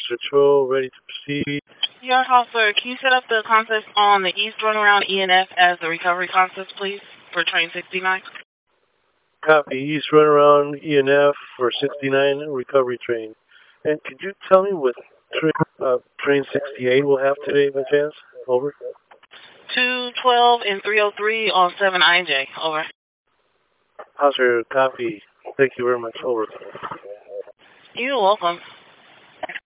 Patrol, ready to proceed. Your house, sir. Can you set up the concept on the East Runaround ENF as the recovery concept, please, for train 69? Copy. East Runaround ENF for 69 recovery train. And could you tell me what train 68 will have today by chance? Over. 212 and 303 on 7IJ. Over. How's your copy? Thank you very much. Over. You're welcome.